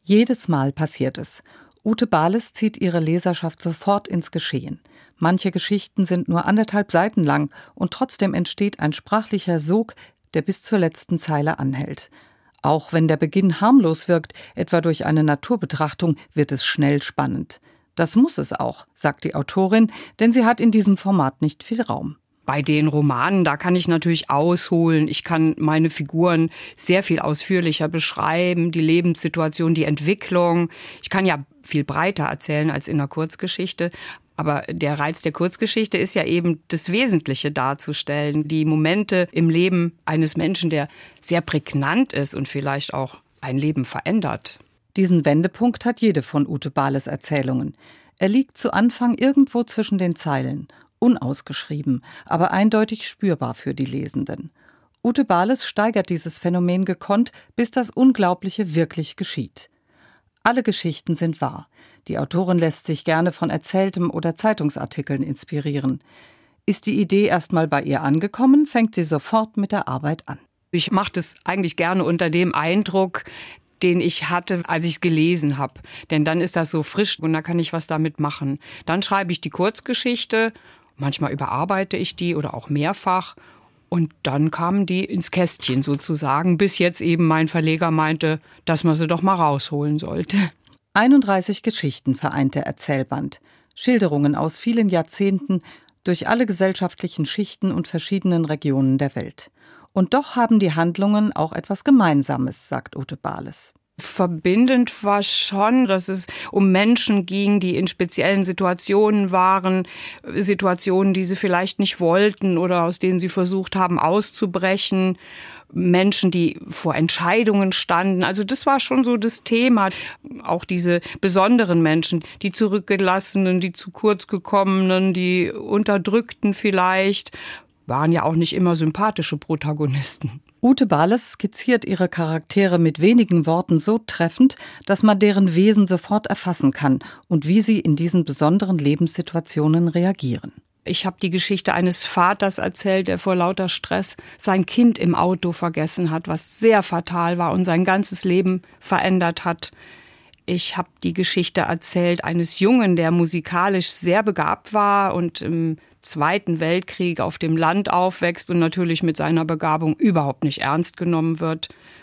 Jedes Mal passiert es. Ute Bales zieht ihre Leserschaft sofort ins Geschehen. Manche Geschichten sind nur 1,5 Seiten lang und trotzdem entsteht ein sprachlicher Sog, der bis zur letzten Zeile anhält. Auch wenn der Beginn harmlos wirkt, etwa durch eine Naturbetrachtung, wird es schnell spannend. Das muss es auch, sagt die Autorin, denn sie hat in diesem Format nicht viel Raum. Bei den Romanen, da kann ich natürlich ausholen. Ich kann meine Figuren sehr viel ausführlicher beschreiben, die Lebenssituation, die Entwicklung. Ich kann ja viel breiter erzählen als in einer Kurzgeschichte. Aber der Reiz der Kurzgeschichte ist ja eben, das Wesentliche darzustellen. Die Momente im Leben eines Menschen, der sehr prägnant ist und vielleicht auch ein Leben verändert. Diesen Wendepunkt hat jede von Ute Bales Erzählungen. Er liegt zu Anfang irgendwo zwischen den Zeilen. Unausgeschrieben, aber eindeutig spürbar für die Lesenden. Ute Bales steigert dieses Phänomen gekonnt, bis das Unglaubliche wirklich geschieht. Alle Geschichten sind wahr. Die Autorin lässt sich gerne von Erzähltem oder Zeitungsartikeln inspirieren. Ist die Idee erstmal bei ihr angekommen, fängt sie sofort mit der Arbeit an. Ich mache das eigentlich gerne unter dem Eindruck, den ich hatte, als ich es gelesen habe. Denn dann ist das so frisch und da kann ich was damit machen. Dann schreibe ich die Kurzgeschichte, manchmal überarbeite ich die oder auch mehrfach. Und dann kamen die ins Kästchen sozusagen, bis jetzt eben mein Verleger meinte, dass man sie doch mal rausholen sollte. 31 Geschichten vereint der Erzählband. Schilderungen aus vielen Jahrzehnten durch alle gesellschaftlichen Schichten und verschiedenen Regionen der Welt. Und doch haben die Handlungen auch etwas Gemeinsames, sagt Ute Bales. Verbindend war schon, dass es um Menschen ging, die in speziellen Situationen waren, Situationen, die sie vielleicht nicht wollten oder aus denen sie versucht haben auszubrechen, Menschen, die vor Entscheidungen standen. Also das war schon so das Thema. Auch diese besonderen Menschen, die Zurückgelassenen, die zu kurz gekommenen, die Unterdrückten vielleicht, waren ja auch nicht immer sympathische Protagonisten. Ute Bales skizziert ihre Charaktere mit wenigen Worten so treffend, dass man deren Wesen sofort erfassen kann und wie sie in diesen besonderen Lebenssituationen reagieren. Ich habe die Geschichte eines Vaters erzählt, der vor lauter Stress sein Kind im Auto vergessen hat, was sehr fatal war und sein ganzes Leben verändert hat. Ich habe die Geschichte erzählt eines Jungen, der musikalisch sehr begabt war und im Zweiten Weltkrieg auf dem Land aufwächst und natürlich mit seiner Begabung überhaupt nicht ernst genommen wird.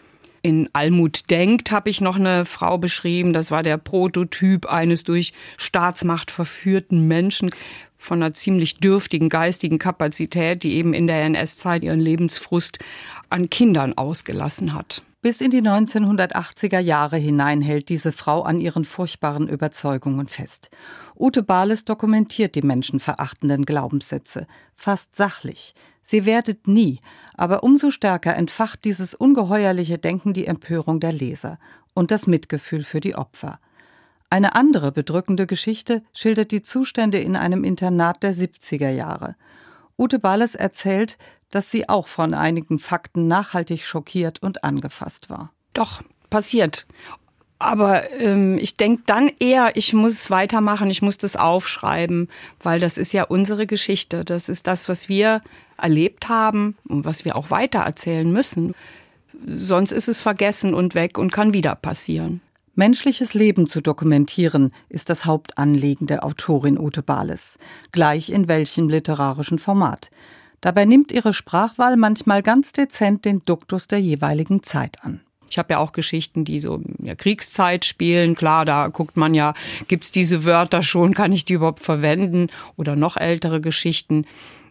In Almut denkt habe ich noch eine Frau beschrieben, das war der Prototyp eines durch Staatsmacht verführten Menschen von einer ziemlich dürftigen geistigen Kapazität, die eben in der NS-Zeit ihren Lebensfrust an Kindern ausgelassen hat. Bis in die 1980er Jahre hinein hält diese Frau an ihren furchtbaren Überzeugungen fest. Ute Bales dokumentiert die menschenverachtenden Glaubenssätze, fast sachlich. Sie wertet nie, aber umso stärker entfacht dieses ungeheuerliche Denken die Empörung der Leser und das Mitgefühl für die Opfer. Eine andere bedrückende Geschichte schildert die Zustände in einem Internat der 70er Jahre. Ute Bales erzählt, dass sie auch von einigen Fakten nachhaltig schockiert und angefasst war. Doch, passiert. Aber ich denke dann eher, ich muss weitermachen, ich muss das aufschreiben, weil das ist ja unsere Geschichte. Das ist das, was wir erlebt haben und was wir auch weitererzählen müssen. Sonst ist es vergessen und weg und kann wieder passieren. Menschliches Leben zu dokumentieren, ist das Hauptanliegen der Autorin Ute Bales, gleich in welchem literarischen Format. Dabei nimmt ihre Sprachwahl manchmal ganz dezent den Duktus der jeweiligen Zeit an. Ich habe ja auch Geschichten, die so in der Kriegszeit spielen. Klar, da guckt man ja, gibt es diese Wörter schon, kann ich die überhaupt verwenden? Oder noch ältere Geschichten.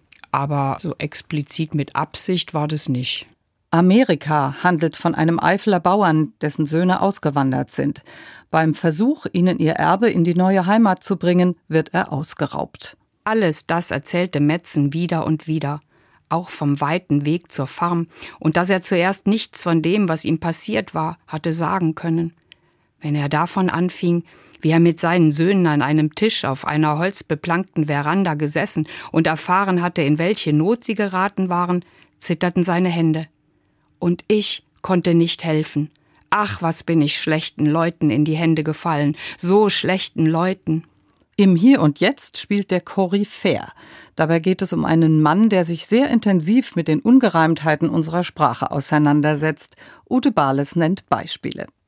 Aber so explizit mit Absicht war das nicht. Amerika handelt von einem Eifeler Bauern, dessen Söhne ausgewandert sind. Beim Versuch, ihnen ihr Erbe in die neue Heimat zu bringen, wird er ausgeraubt. Alles das erzählte Metzen wieder und wieder, auch vom weiten Weg zur Farm, und dass er zuerst nichts von dem, was ihm passiert war, hatte sagen können. Wenn er davon anfing, wie er mit seinen Söhnen an einem Tisch auf einer holzbeplankten Veranda gesessen und erfahren hatte, in welche Not sie geraten waren, zitterten seine Hände. Und ich konnte nicht helfen. Ach, was bin ich schlechten Leuten in die Hände gefallen, so schlechten Leuten. Im Hier und Jetzt spielt der Koryphäer. Dabei geht es um einen Mann, der sich sehr intensiv mit den Ungereimtheiten unserer Sprache auseinandersetzt. Ute Bales nennt Beispiele.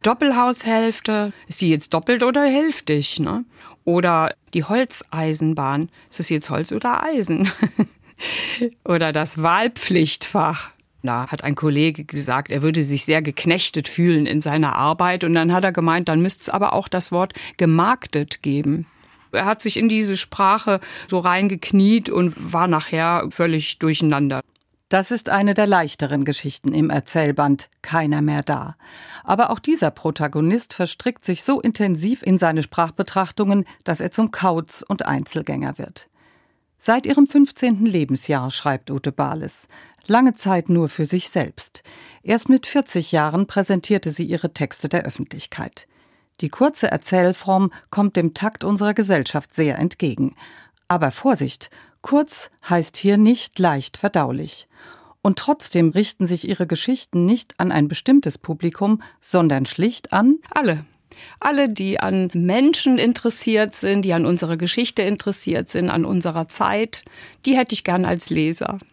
Doppelhaushälfte, ist die jetzt doppelt oder hälftig, ne? Oder die Holzeisenbahn, ist das jetzt Holz oder Eisen? Oder das Wahlpflichtfach. Da hat ein Kollege gesagt, er würde sich sehr geknechtet fühlen in seiner Arbeit. Und dann hat er gemeint, dann müsste es aber auch das Wort gemarktet geben. Er hat sich in diese Sprache so reingekniet und war nachher völlig durcheinander. Das ist eine der leichteren Geschichten im Erzählband Keiner mehr da. Aber auch dieser Protagonist verstrickt sich so intensiv in seine Sprachbetrachtungen, dass er zum Kauz und Einzelgänger wird. Seit ihrem 15. Lebensjahr schreibt Ute Bales. Lange Zeit nur für sich selbst. Erst mit 40 Jahren präsentierte sie ihre Texte der Öffentlichkeit. Die kurze Erzählform kommt dem Takt unserer Gesellschaft sehr entgegen. Aber Vorsicht, kurz heißt hier nicht leicht verdaulich. Und trotzdem richten sich ihre Geschichten nicht an ein bestimmtes Publikum, sondern schlicht an alle. Alle, die an Menschen interessiert sind, die an unserer Geschichte interessiert sind, an unserer Zeit, die hätte ich gern als Leser.